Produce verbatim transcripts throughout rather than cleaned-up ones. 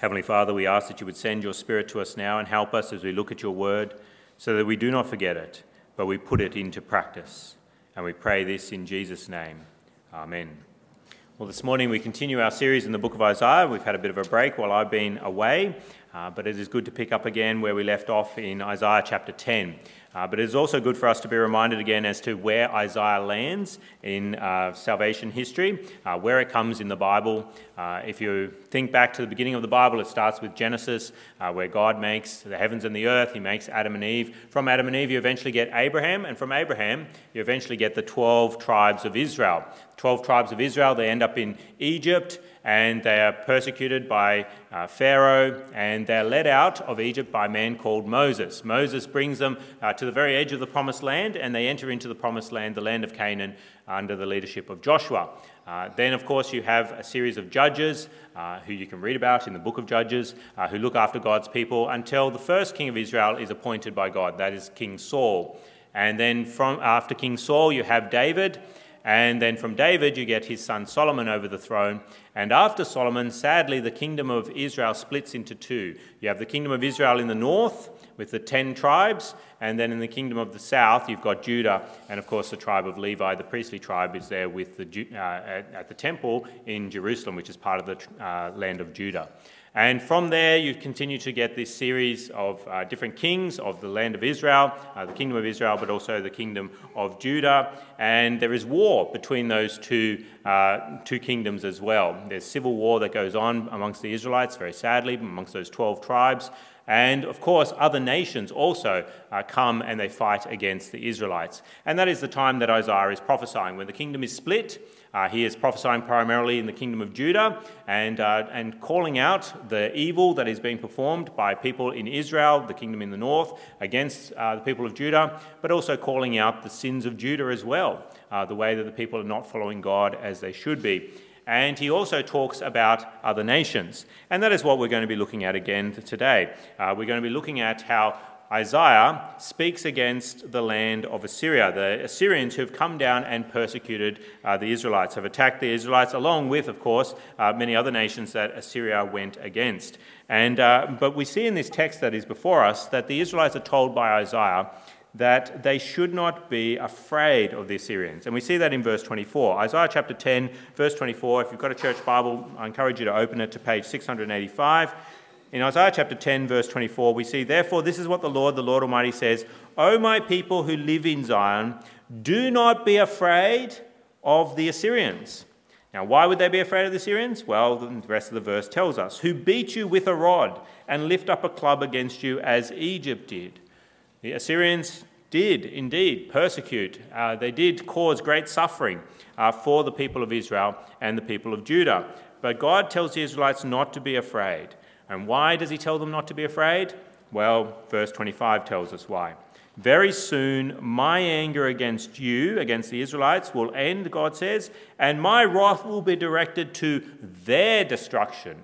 Heavenly Father, we ask that you would send your Spirit to us now and help us as we look at your word so that we do not forget it, but we put it into practice. And we pray this in Jesus' name. Amen. Well, this morning we continue our series in the book of Isaiah. We've had a bit of a break while I've been away, uh, but it is good to pick up again where we left off in Isaiah chapter ten. Uh, but it is also good for us to be reminded again as to where Isaiah lands in uh, salvation history, uh, where it comes in the Bible. Uh, if you think back to the beginning of the Bible, it starts with Genesis, uh, where God makes the heavens and the earth. He makes Adam and Eve. From Adam and Eve, you eventually get Abraham, and from Abraham, you eventually get the twelve tribes of Israel. twelve tribes of Israel, they end up in Egypt, and they are persecuted by uh, Pharaoh, and they're led out of Egypt by a man called Moses. Moses brings them uh, to the very edge of the promised land, and they enter into the promised land, the land of Canaan, under the leadership of Joshua. Uh, then, of course, you have a series of judges uh, who you can read about in the book of Judges, uh, who look after God's people until the first king of Israel is appointed by God, that is King Saul. And then from after King Saul, you have David. And then from David, you get his son Solomon over the throne. And after Solomon, sadly, the kingdom of Israel splits into two. You have the kingdom of Israel in the north with the ten tribes. And then in the kingdom of the south, you've got Judah. And of course, the tribe of Levi, the priestly tribe, is there with the uh, at, at the temple in Jerusalem, which is part of the uh, land of Judah. And from there, you continue to get this series of uh, different kings of the land of Israel, uh, the kingdom of Israel, but also the kingdom of Judah. And there is war between those two uh, two kingdoms as well. There's civil war that goes on amongst the Israelites, very sadly, amongst those twelve tribes. And, of course, other nations also uh, come and they fight against the Israelites. And that is the time that Isaiah is prophesying. When the kingdom is split, uh, he is prophesying primarily in the kingdom of Judah and, uh, and calling out the evil that is being performed by people in Israel, the kingdom in the north, against uh, the people of Judah, but also calling out the sins of Judah as well, uh, the way that the people are not following God as they should be. And he also talks about other nations. And that is what we're going to be looking at again today. Uh, we're going to be looking at how Isaiah speaks against the land of Assyria. The Assyrians who have come down and persecuted uh, the Israelites, have attacked the Israelites, along with, of course, uh, many other nations that Assyria went against. And uh, but we see in this text that is before us that the Israelites are told by Isaiah that they should not be afraid of the Assyrians. And we see that in verse twenty-four. Isaiah chapter ten, verse twenty-four. If you've got a church Bible, I encourage you to open it to page six hundred eighty-five. In Isaiah chapter ten, verse twenty-four, we see, "Therefore, this is what the Lord, the Lord Almighty says, O my people who live in Zion, do not be afraid of the Assyrians." Now, why would they be afraid of the Assyrians? Well, the rest of the verse tells us, "Who beat you with a rod and lift up a club against you as Egypt did." The Assyrians did indeed persecute. Uh, they did cause great suffering uh, for the people of Israel and the people of Judah. But God tells the Israelites not to be afraid. And why does he tell them not to be afraid? Well, verse twenty-five tells us why. "Very soon my anger against you, against the Israelites, will end," God says, "and my wrath will be directed to their destruction."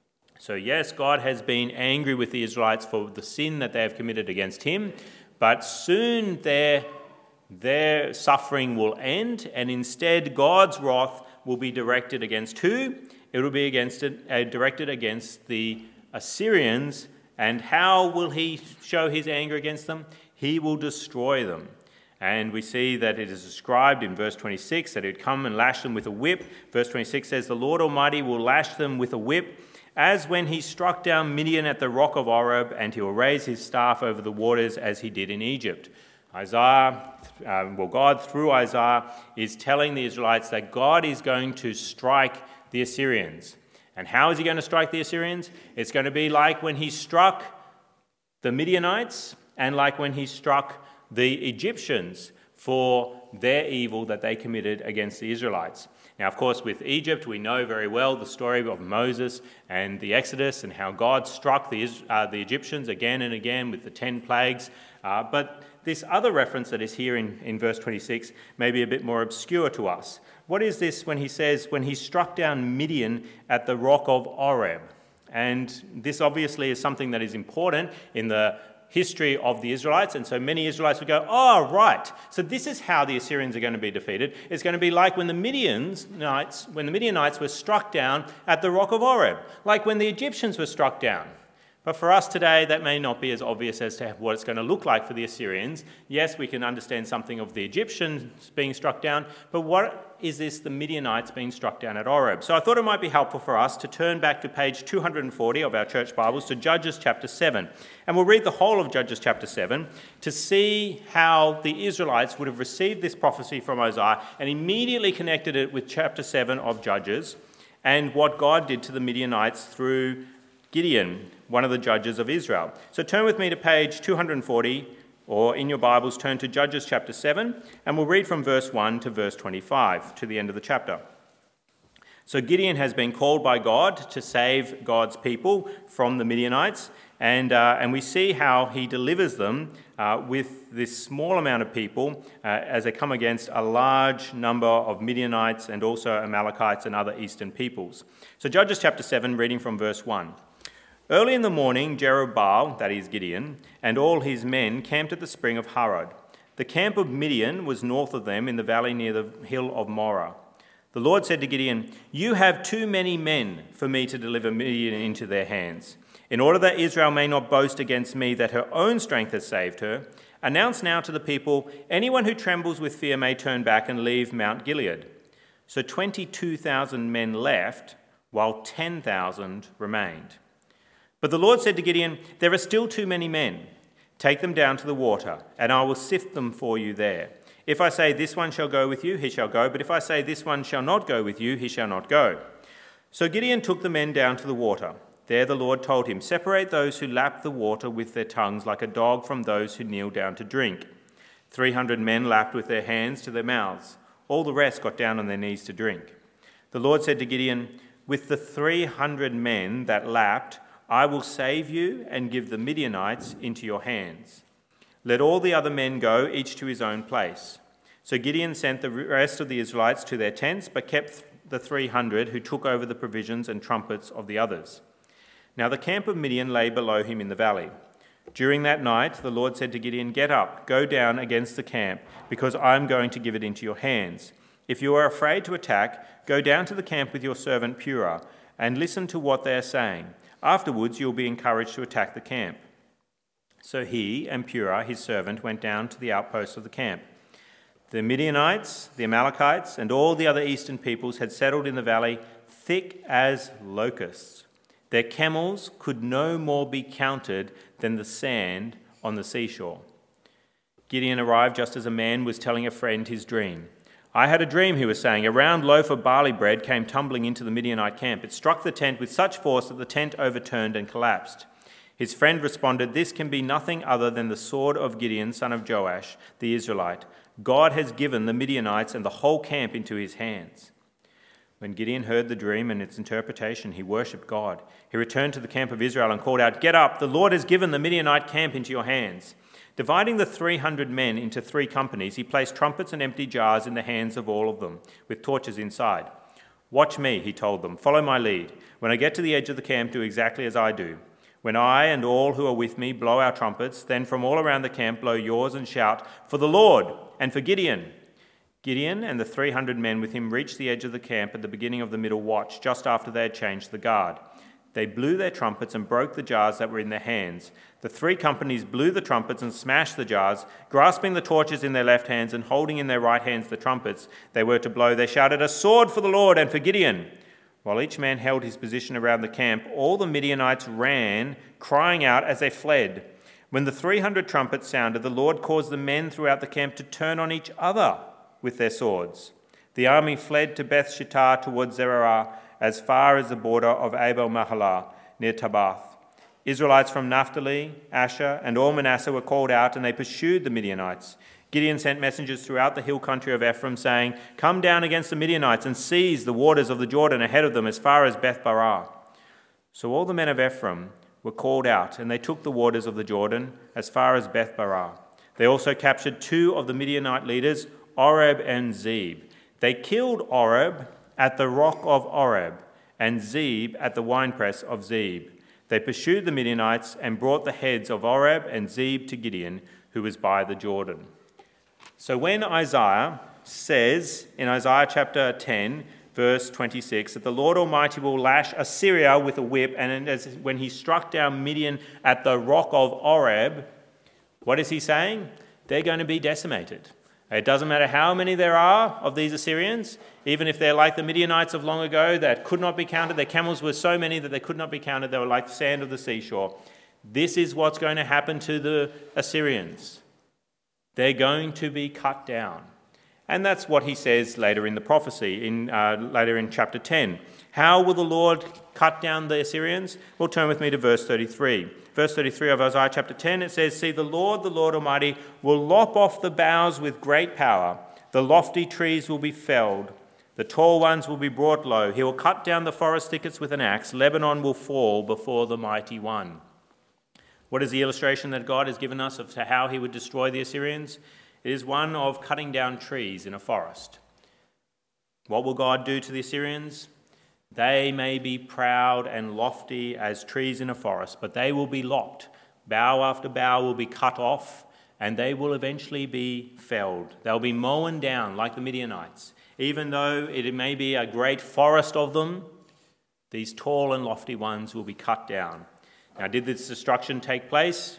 So yes, God has been angry with the Israelites for the sin that they have committed against him, but soon their, their suffering will end, and instead God's wrath will be directed against who? It will be against uh, directed against the Assyrians. And how will he show his anger against them? He will destroy them. And we see that it is described in verse twenty-six that he'd come and lash them with a whip. Verse twenty-six says, "The Lord Almighty will lash them with a whip, as when he struck down Midian at the rock of Oreb, and he will raise his staff over the waters as he did in Egypt." Isaiah, uh, well, God through Isaiah is telling the Israelites that God is going to strike the Assyrians. And how is he going to strike the Assyrians? It's going to be like when he struck the Midianites and like when he struck the Egyptians for their evil that they committed against the Israelites. Now, of course, with Egypt, we know very well the story of Moses and the Exodus and how God struck the, uh, the Egyptians again and again with the ten plagues. Uh, but this other reference that is here in, in verse twenty-six may be a bit more obscure to us. What is this when he says, when he struck down Midian at the rock of Oreb? And this obviously is something that is important in the history of the Israelites, and so many Israelites would go, oh, right, so this is how the Assyrians are going to be defeated. It's going to be like when the Midianites, when the Midianites were struck down at the rock of Oreb, like when the Egyptians were struck down. But for us today, that may not be as obvious as to what it's going to look like for the Assyrians. Yes, we can understand something of the Egyptians being struck down, but what is this, the Midianites being struck down at Oreb? So I thought it might be helpful for us to turn back to page two hundred forty of our church Bibles to Judges chapter seven. And we'll read the whole of Judges chapter seven to see how the Israelites would have received this prophecy from Isaiah and immediately connected it with chapter seven of Judges and what God did to the Midianites through Gideon, one of the judges of Israel. So turn with me to page two hundred forty, or in your Bibles, turn to Judges chapter seven, and we'll read from verse one to verse twenty-five, to the end of the chapter. So Gideon has been called by God to save God's people from the Midianites, and, uh, and we see how he delivers them uh, with this small amount of people uh, as they come against a large number of Midianites and also Amalekites and other eastern peoples. So Judges chapter seven, reading from verse one. Early in the morning, Jerubbaal, that is Gideon, and all his men camped at the spring of Harod. The camp of Midian was north of them in the valley near the hill of Moreh. The Lord said to Gideon, "You have too many men for me to deliver Midian into their hands. In order that Israel may not boast against me that her own strength has saved her, announce now to the people, anyone who trembles with fear may turn back and leave Mount Gilead." So twenty-two thousand men left, while ten thousand remained. But the Lord said to Gideon, "There are still too many men. Take them down to the water, and I will sift them for you there. If I say this one shall go with you, he shall go, but if I say this one shall not go with you, he shall not go." So Gideon took the men down to the water. There the Lord told him, "Separate those who lap the water with their tongues like a dog from those who kneel down to drink." Three hundred men lapped with their hands to their mouths. All the rest got down on their knees to drink. The Lord said to Gideon, "With the three hundred men that lapped, I will save you and give the Midianites into your hands. Let all the other men go, each to his own place." So Gideon sent the rest of the Israelites to their tents, but kept the three hundred who took over the provisions and trumpets of the others. Now the camp of Midian lay below him in the valley. During that night, the Lord said to Gideon, "Get up, go down against the camp, because I am going to give it into your hands. If you are afraid to attack, go down to the camp with your servant Purah, and listen to what they are saying. Afterwards, you will be encouraged to attack the camp." So he and Purah, his servant, went down to the outposts of the camp. The Midianites, the Amalekites, and all the other eastern peoples had settled in the valley thick as locusts. Their camels could no more be counted than the sand on the seashore. Gideon arrived just as a man was telling a friend his dream. "I had a dream," he was saying. "A round loaf of barley bread came tumbling into the Midianite camp. It struck the tent with such force that the tent overturned and collapsed." His friend responded, "This can be nothing other than the sword of Gideon, son of Joash, the Israelite. God has given the Midianites and the whole camp into his hands." When Gideon heard the dream and its interpretation, he worshipped God. He returned to the camp of Israel and called out, "Get up, the Lord has given the Midianite camp into your hands." Dividing the three hundred men into three companies, he placed trumpets and empty jars in the hands of all of them, with torches inside. "Watch me," he told them. "Follow my lead. When I get to the edge of the camp, do exactly as I do. When I and all who are with me blow our trumpets, then from all around the camp blow yours and shout, 'For the Lord and for Gideon.'" Gideon and the three hundred men with him reached the edge of the camp at the beginning of the middle watch, just after they had changed the guard. They blew their trumpets and broke the jars that were in their hands. The three companies blew the trumpets and smashed the jars. Grasping the torches in their left hands and holding in their right hands the trumpets they were to blow, they shouted, "A sword for the Lord and for Gideon!" While each man held his position around the camp, all the Midianites ran, crying out as they fled. When the three hundred trumpets sounded, the Lord caused the men throughout the camp to turn on each other with their swords. The army fled to Beth Shittah towards Zerah, as far as the border of Abel-Mahalah, near Tabath. Israelites from Naphtali, Asher, and all Manasseh were called out, and they pursued the Midianites. Gideon sent messengers throughout the hill country of Ephraim, saying, "Come down against the Midianites and seize the waters of the Jordan ahead of them as far as Beth-barah." So all the men of Ephraim were called out, and they took the waters of the Jordan as far as Beth-barah. They also captured two of the Midianite leaders, Oreb and Zeb. They killed Oreb at the rock of Oreb, and Zeb at the winepress of Zeb. They pursued the Midianites and brought the heads of Oreb and Zeb to Gideon, who was by the Jordan. So when Isaiah says in Isaiah chapter ten, verse twenty-six, that the Lord Almighty will lash Assyria with a whip, and as when he struck down Midian at the rock of Oreb, what is he saying? They're going to be decimated. It doesn't matter how many there are of these Assyrians, even if they're like the Midianites of long ago that could not be counted. Their camels were so many that they could not be counted. They were like the sand of the seashore. This is what's going to happen to the Assyrians. They're going to be cut down. And that's what he says later in the prophecy, in uh, later in chapter ten. How will the Lord cut down the Assyrians? Well, turn with me to verse thirty-three. Verse thirty-three of Isaiah chapter ten, it says, "See, the Lord, the Lord Almighty, will lop off the boughs with great power. The lofty trees will be felled. The tall ones will be brought low. He will cut down the forest thickets with an axe. Lebanon will fall before the mighty one." What is the illustration that God has given us of how he would destroy the Assyrians? It is one of cutting down trees in a forest. What will God do to the Assyrians? They may be proud and lofty as trees in a forest, but they will be lopped. Bough after bough will be cut off, and they will eventually be felled. They'll be mown down like the Midianites. Even though it may be a great forest of them, these tall and lofty ones will be cut down. Now, did this destruction take place?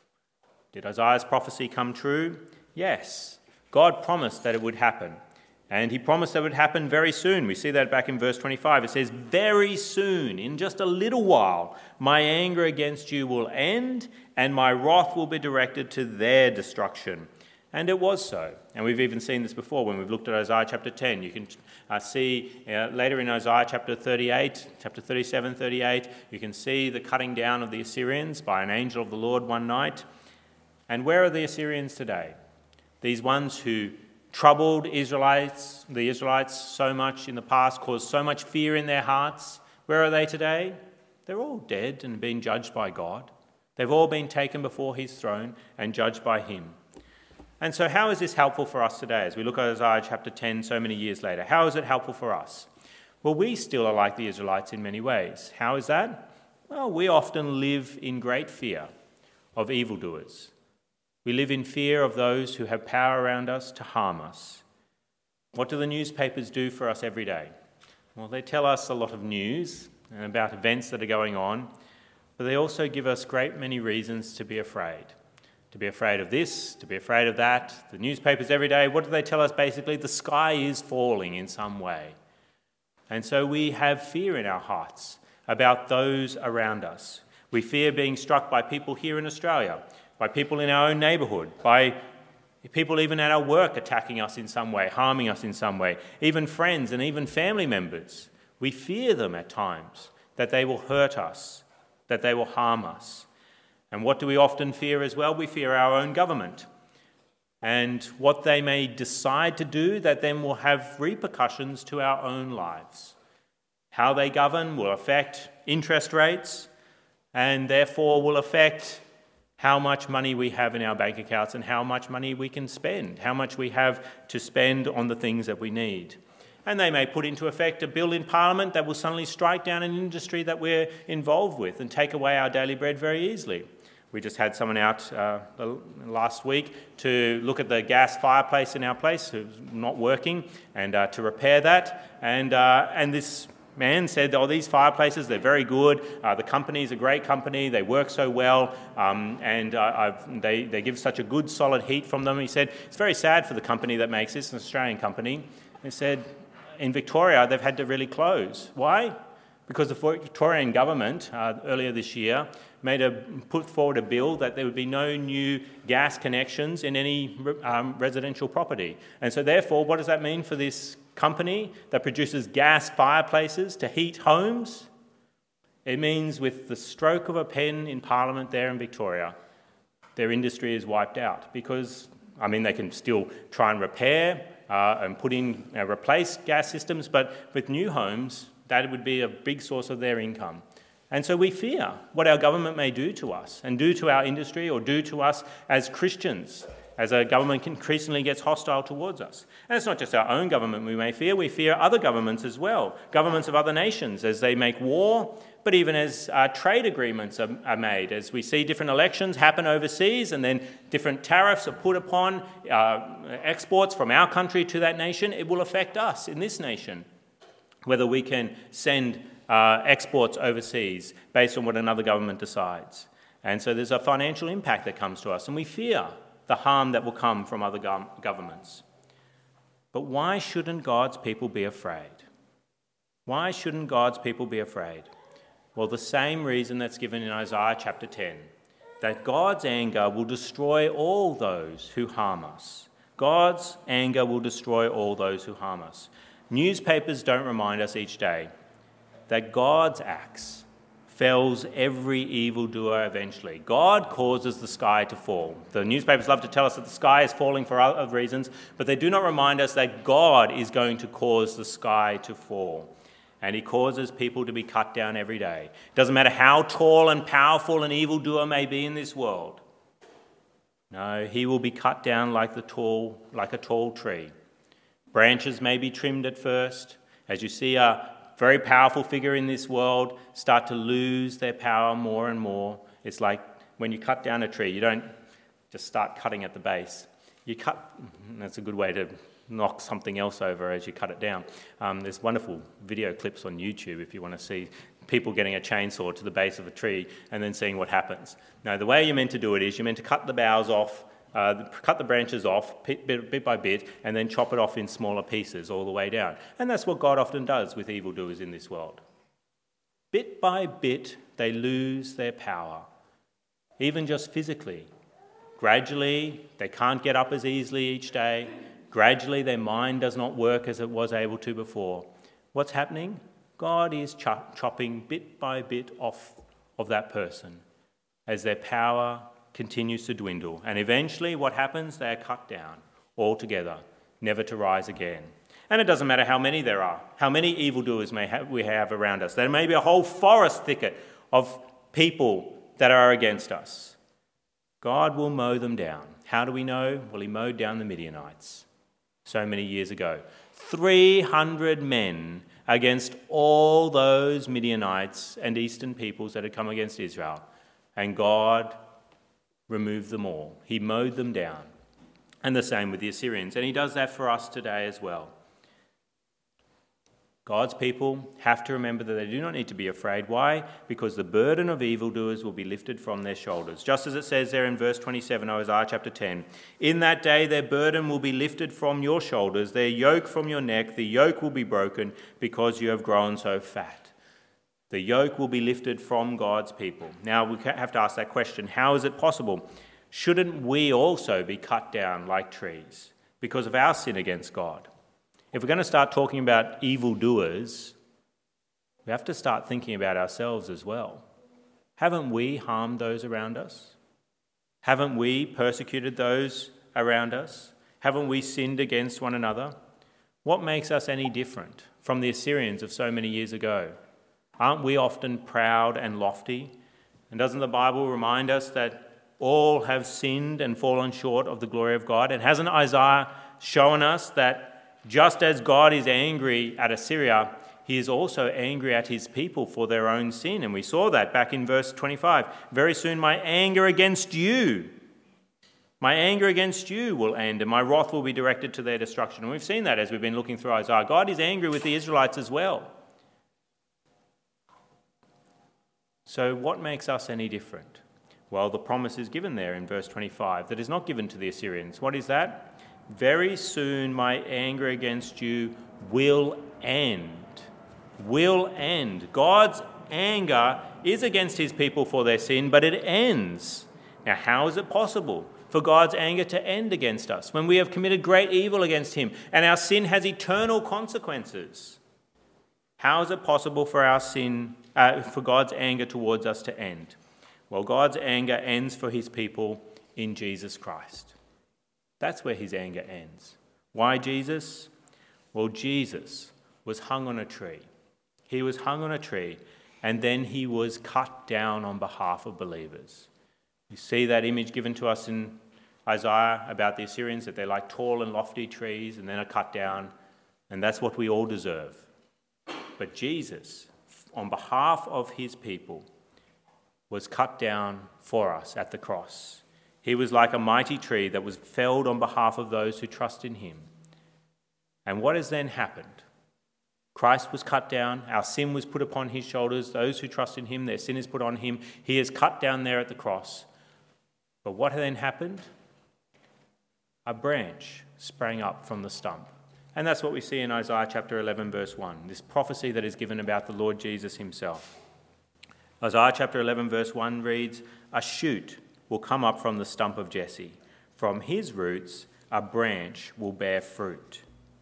Did Isaiah's prophecy come true? Yes. God promised that it would happen. And he promised that it would happen very soon. We see that back in verse twenty-five. It says, "Very soon, in just a little while, my anger against you will end, and my wrath will be directed to their destruction." And it was so. And we've even seen this before when we've looked at Isaiah chapter ten. You can uh, see uh, later in Isaiah chapter thirty-eight, chapter thirty-seven, thirty-eight, you can see the cutting down of the Assyrians by an angel of the Lord one night. And where are the Assyrians today? These ones who troubled Israelites, the Israelites so much in the past, caused so much fear in their hearts. Where are they today? They're all dead and being judged by God. They've all been taken before his throne and judged by him. And so how is this helpful for us today as we look at Isaiah chapter ten so many years later? How is it helpful for us? Well, we still are like the Israelites in many ways. How is that? Well, we often live in great fear of evildoers. We live in fear of those who have power around us to harm us. What do the newspapers do for us every day? Well, they tell us a lot of news about events that are going on, but they also give us great many reasons to be afraid. To be afraid of this, to be afraid of that. The newspapers every day, what do they tell us basically? The sky is falling in some way. And so we have fear in our hearts about those around us. We fear being struck by people here in Australia, by people in our own neighbourhood, by people even at our work attacking us in some way, harming us in some way, even friends and even family members. We fear them at times, that they will hurt us, that they will harm us. And what do we often fear as well? We fear our own government and what they may decide to do that then will have repercussions to our own lives. How they govern will affect interest rates and therefore will affect how much money we have in our bank accounts and how much money we can spend, how much we have to spend on the things that we need. And they may put into effect a bill in Parliament that will suddenly strike down an industry that we're involved with and take away our daily bread very easily. We just had someone out uh, last week to look at the gas fireplace in our place, who's not working, and uh, to repair that. And uh, and this man said, "Oh, these fireplaces, they're very good. Uh, the company's a great company. They work so well, um, and uh, I've, they they give such a good, solid heat from them." He said, "It's very sad for the company that makes this, an Australian company." He said, "In Victoria, they've had to really close. Why? Because the Victorian government uh, earlier this year made a put forward a bill that there would be no new gas connections in any um, residential property. And so therefore, what does that mean for this company that produces gas fireplaces to heat homes? It means with the stroke of a pen in Parliament there in Victoria, their industry is wiped out because, I mean, they can still try and repair uh, and put in, uh, replace gas systems, but with new homes, that would be a big source of their income. And so we fear what our government may do to us and do to our industry or do to us as Christians, as a government increasingly gets hostile towards us. And it's not just our own government we may fear, we fear other governments as well, governments of other nations as they make war, but even as uh, trade agreements are, are made, as we see different elections happen overseas and then different tariffs are put upon uh, exports from our country to that nation, it will affect us in this nation, whether we can send uh, exports overseas based on what another government decides. And so there's a financial impact that comes to us, and we fear the harm that will come from other go- governments. But why shouldn't God's people be afraid? Why shouldn't God's people be afraid? Well, the same reason that's given in Isaiah chapter ten, that God's anger will destroy all those who harm us. God's anger will destroy all those who harm us. Newspapers don't remind us each day that God's axe fells every evildoer eventually. God causes the sky to fall. The newspapers love to tell us that the sky is falling for other reasons, but they do not remind us that God is going to cause the sky to fall. And he causes people to be cut down every day. It doesn't matter how tall and powerful an evildoer may be in this world. No, he will be cut down like the tall, like a tall tree. Branches may be trimmed at first. As you see a very powerful figure in this world start to lose their power more and more. It's like when you cut down a tree, you don't just start cutting at the base. You cut, that's a good way to knock something else over as you cut it down. Um, there's wonderful video clips on YouTube if you want to see people getting a chainsaw to the base of a tree and then seeing what happens. Now, the way you're meant to do it is you're meant to cut the boughs off, uh, cut the branches off bit, bit, bit by bit, and then chop it off in smaller pieces all the way down. And that's what God often does with evildoers in this world. Bit by bit, they lose their power, even just physically. Gradually, they can't get up as easily each day. Gradually, their mind does not work as it was able to before. What's happening? God is chop- chopping bit by bit off of that person as their power continues to dwindle. And eventually, what happens? They are cut down altogether, never to rise again. And it doesn't matter how many there are, how many evildoers may have, we have around us. There may be a whole forest thicket of people that are against us. God will mow them down. How do we know? Well, he mowed down the Midianites so many years ago. three hundred men against all those Midianites and eastern peoples that had come against Israel. And God removed them all. He mowed them down. And the same with the Assyrians. And he does that for us today as well. God's people have to remember that they do not need to be afraid. Why? Because the burden of evildoers will be lifted from their shoulders. Just as it says there in verse twenty-seven of Isaiah chapter ten. In that day their burden will be lifted from your shoulders, their yoke from your neck. The yoke will be broken because you have grown so fat. The yoke will be lifted from God's people. Now we have to ask that question. How is it possible? Shouldn't we also be cut down like trees because of our sin against God? If we're going to start talking about evildoers, we have to start thinking about ourselves as well. Haven't we harmed those around us? Haven't we persecuted those around us? Haven't we sinned against one another? What makes us any different from the Assyrians of so many years ago? Aren't we often proud and lofty? And doesn't the Bible remind us that all have sinned and fallen short of the glory of God? And hasn't Isaiah shown us that just as God is angry at Assyria, he is also angry at his people for their own sin. And we saw that back in verse twenty-five. Very soon my anger against you, my anger against you will end, and my wrath will be directed to their destruction. And we've seen that as we've been looking through Isaiah. God is angry with the Israelites as well. So what makes us any different? Well, the promise is given there in verse twenty-five that is not given to the Assyrians. What is that? Very soon my anger against you will end. Will end. God's anger is against his people for their sin, but it ends. Now, how is it possible for God's anger to end against us when we have committed great evil against him and our sin has eternal consequences? How is it possible for our sin, uh, for God's anger towards us to end? Well, God's anger ends for his people in Jesus Christ. That's where his anger ends. Why Jesus? Well, Jesus was hung on a tree. He was hung on a tree, and then he was cut down on behalf of believers. You see that image given to us in Isaiah about the Assyrians, that they're like tall and lofty trees and then are cut down, and that's what we all deserve. But Jesus, on behalf of his people, was cut down for us at the cross. He was like a mighty tree that was felled on behalf of those who trust in him. And what has then happened? Christ was cut down, our sin was put upon his shoulders, those who trust in him, their sin is put on him. He is cut down there at the cross. But what then happened? A branch sprang up from the stump. And that's what we see in Isaiah chapter eleven, verse one, this prophecy that is given about the Lord Jesus himself. Isaiah chapter eleven, verse one reads, "A shoot will come up from the stump of Jesse. From his roots, a branch will bear fruit."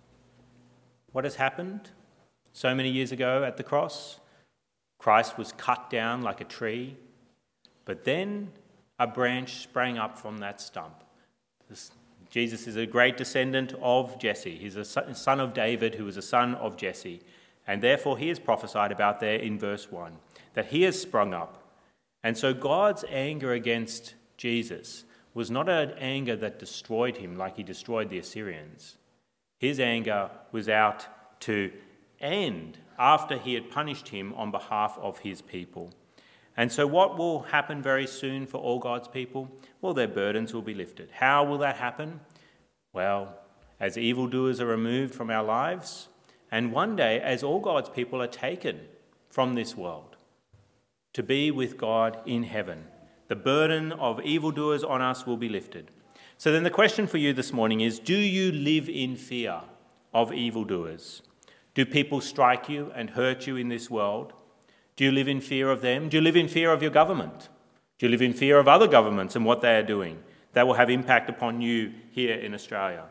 What has happened? So many years ago at the cross, Christ was cut down like a tree, but then a branch sprang up from that stump. This, Jesus is a great descendant of Jesse. He's a son of David who was a son of Jesse, and therefore he is prophesied about there in verse one, that he has sprung up. And so God's anger against Jesus was not an anger that destroyed him like he destroyed the Assyrians. His anger was out to end after he had punished him on behalf of his people. And so what will happen very soon for all God's people? Well, their burdens will be lifted. How will that happen? Well, as evildoers are removed from our lives, and one day as all God's people are taken from this world to be with God in heaven, the burden of evildoers on us will be lifted. So then the question for you this morning is, do you live in fear of evildoers? Do people strike you and hurt you in this world? Do you live in fear of them? Do you live in fear of your government? Do you live in fear of other governments and what they are doing that will have impact upon you here in Australia?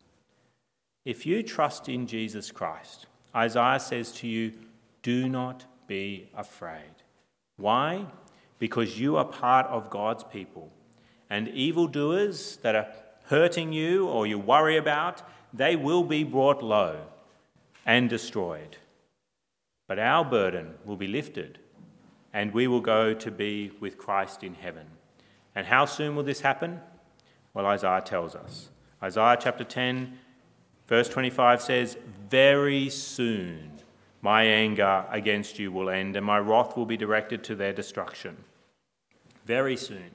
If you trust in Jesus Christ, Isaiah says to you, do not be afraid. Why? Because you are part of God's people. And evildoers that are hurting you or you worry about, they will be brought low and destroyed. But our burden will be lifted and we will go to be with Christ in heaven. And how soon will this happen? Well, Isaiah tells us. Isaiah chapter ten, verse twenty-five says, "Very soon my anger against you will end and my wrath will be directed to their destruction." Very soon.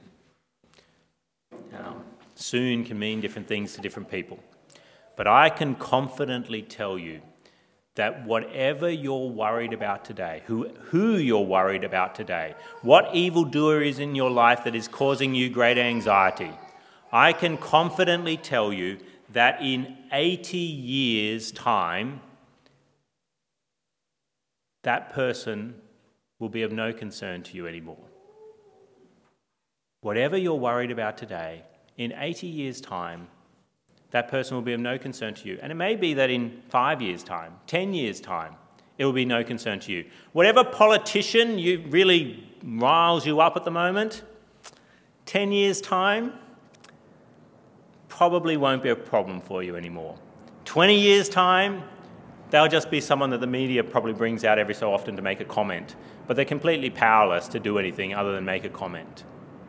Now, soon can mean different things to different people. But I can confidently tell you that whatever you're worried about today, who, who you're worried about today, what evildoer is in your life that is causing you great anxiety, I can confidently tell you that in eighty years' time, that person will be of no concern to you anymore. Whatever you're worried about today, in eighty years' time, that person will be of no concern to you. And it may be that in five years' time, ten years' time, it will be no concern to you. Whatever politician you really riles you up at the moment, ten years' time, probably won't be a problem for you anymore. twenty years' time, they'll just be someone that the media probably brings out every so often to make a comment, but they're completely powerless to do anything other than make a comment.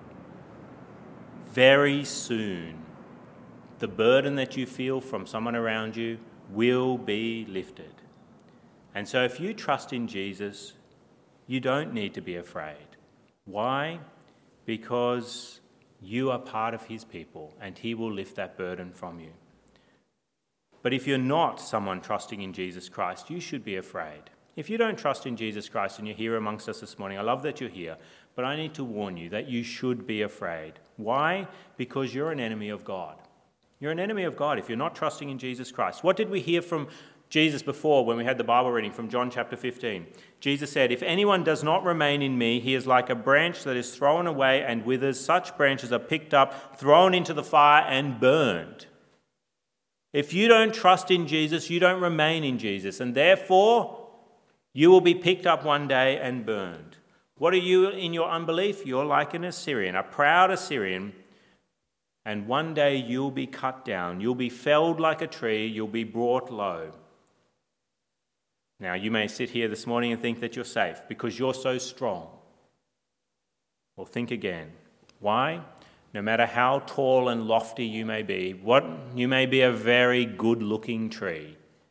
Very soon, the burden that you feel from someone around you will be lifted. And so if you trust in Jesus, you don't need to be afraid. Why? Because you are part of his people and he will lift that burden from you. But if you're not someone trusting in Jesus Christ, you should be afraid. If you don't trust in Jesus Christ and you're here amongst us this morning, I love that you're here, but I need to warn you that you should be afraid. Why? Because you're an enemy of God. You're an enemy of God if you're not trusting in Jesus Christ. What did we hear from Jesus before when we had the Bible reading from John chapter fifteen? Jesus said, "If anyone does not remain in me, he is like a branch that is thrown away and withers. Such branches are picked up, thrown into the fire and burned." If you don't trust in Jesus, you don't remain in Jesus, and therefore you will be picked up one day and burned. What are you in your unbelief? You're like an Assyrian, a proud Assyrian. And one day you'll be cut down. You'll be felled like a tree. You'll be brought low. Now, you may sit here this morning and think that you're safe because you're so strong. Well, think again. Why? No matter how tall and lofty you may be, what you may be a very good-looking tree,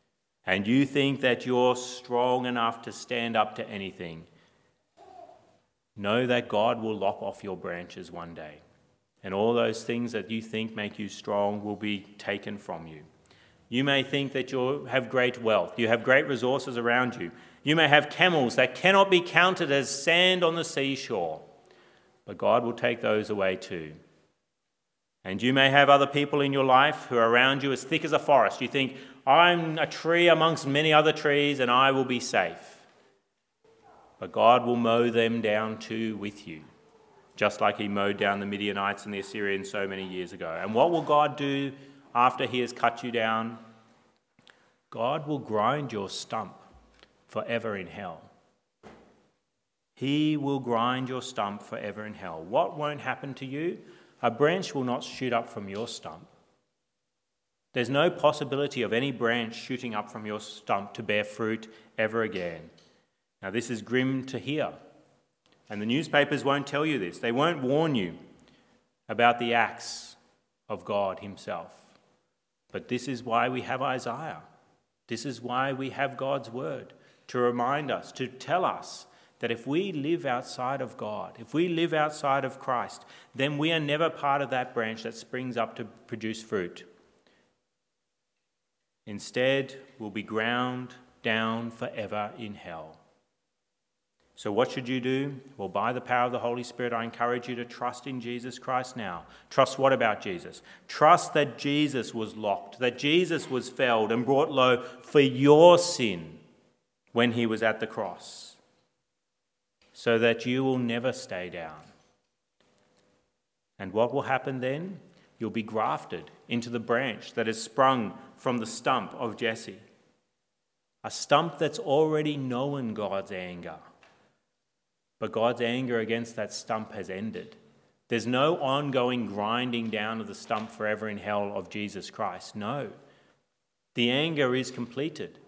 and you think that you're strong enough to stand up to anything, know that God will lop off your branches one day, and all those things that you think make you strong will be taken from you. You may think that you have great wealth, you have great resources around you. You may have camels that cannot be counted as sand on the seashore, but God will take those away too. And you may have other people in your life who are around you as thick as a forest. You think, I'm a tree amongst many other trees and I will be safe. But God will mow them down too with you, just like he mowed down the Midianites and the Assyrians so many years ago. And what will God do after he has cut you down? God will grind your stump forever in hell. He will grind your stump forever in hell. What won't happen to you? A branch will not shoot up from your stump. There's no possibility of any branch shooting up from your stump to bear fruit ever again. Now, this is grim to hear, and the newspapers won't tell you this. They won't warn you about the acts of God himself. But this is why we have Isaiah. This is why we have God's word, to remind us, to tell us that if we live outside of God, if we live outside of Christ, then we are never part of that branch that springs up to produce fruit. Instead, we'll be ground down forever in hell. So what should you do? Well, by the power of the Holy Spirit, I encourage you to trust in Jesus Christ now. Trust what about Jesus? Trust that Jesus was locked, that Jesus was felled and brought low for your sin when he was at the cross, so that you will never stay down. And what will happen then? You'll be grafted into the branch that is sprung from the stump of Jesse, a stump that's already known God's anger. But God's anger against that stump has ended. There's no ongoing grinding down of the stump forever in hell of Jesus Christ. No. The anger is completed.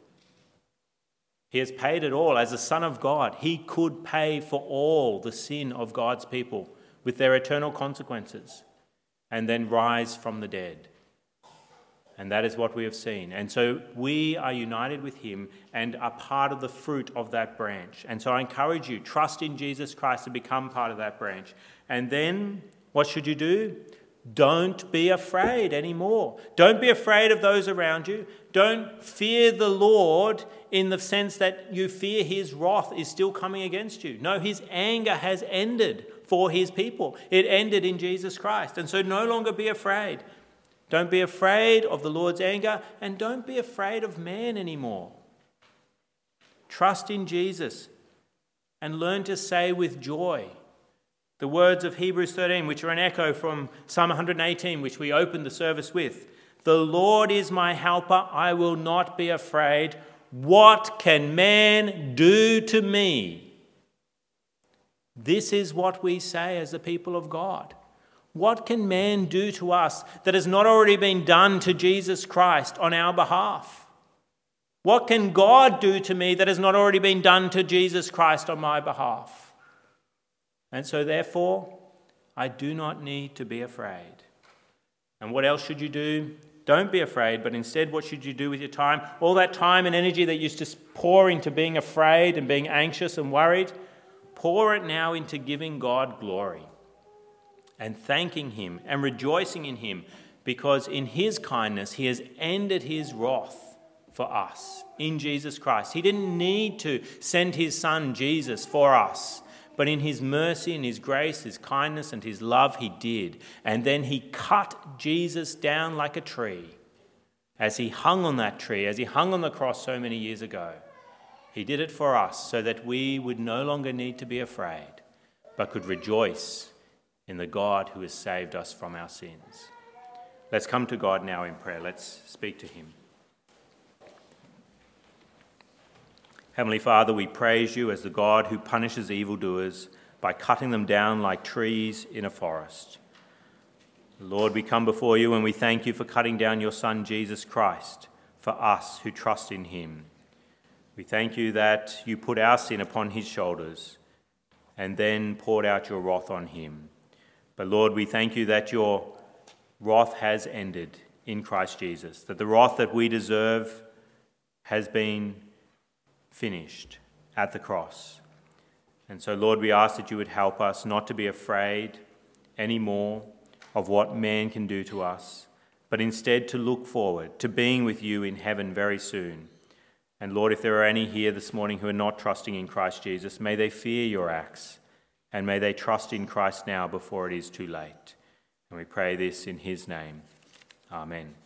He has paid it all. As the Son of God, he could pay for all the sin of God's people with their eternal consequences and then rise from the dead. And that is what we have seen. And so we are united with him and are part of the fruit of that branch. And so I encourage you, trust in Jesus Christ to become part of that branch. And then what should you do? Don't be afraid anymore. Don't be afraid of those around you. Don't fear the Lord in the sense that you fear his wrath is still coming against you. No, his anger has ended for his people. It ended in Jesus Christ. And so no longer be afraid. Don't be afraid of the Lord's anger, and don't be afraid of man anymore. Trust in Jesus and learn to say with joy the words of Hebrews thirteen, which are an echo from Psalm one eighteen, which we opened the service with. The Lord is my helper, I will not be afraid. What can man do to me? This is what we say as the people of God. What can man do to us that has not already been done to Jesus Christ on our behalf? What can God do to me that has not already been done to Jesus Christ on my behalf? And so therefore, I do not need to be afraid. And what else should you do? Don't be afraid, but instead what should you do with your time? All that time and energy that used to pour into being afraid and being anxious and worried, pour it now into giving God glory and thanking him and rejoicing in him, because in his kindness he has ended his wrath for us in Jesus Christ. He didn't need to send his son Jesus for us, but in his mercy and his grace, his kindness and his love, he did. And then he cut Jesus down like a tree. As he hung on that tree, as he hung on the cross so many years ago, he did it for us so that we would no longer need to be afraid, but could rejoice in the God who has saved us from our sins. Let's come to God now in prayer. Let's speak to him. Heavenly Father, we praise you as the God who punishes evildoers by cutting them down like trees in a forest. Lord, we come before you and we thank you for cutting down your Son, Jesus Christ, for us who trust in him. We thank you that you put our sin upon his shoulders and then poured out your wrath on him. But Lord, we thank you that your wrath has ended in Christ Jesus, that the wrath that we deserve has been finished at the cross. And so, Lord, we ask that you would help us not to be afraid anymore of what man can do to us, but instead to look forward to being with you in heaven very soon. And Lord, if there are any here this morning who are not trusting in Christ Jesus, may they fear your acts, and may they trust in Christ now before it is too late. And we pray this in his name. Amen.